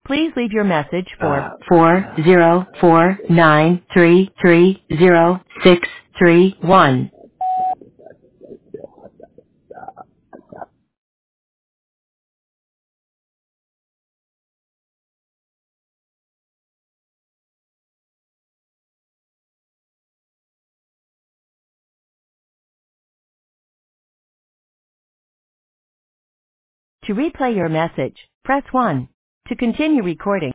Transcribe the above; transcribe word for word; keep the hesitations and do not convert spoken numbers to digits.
Please leave your message for Uh, four zero four nine three three zero six three one. To replay your message, press one. To continue recording,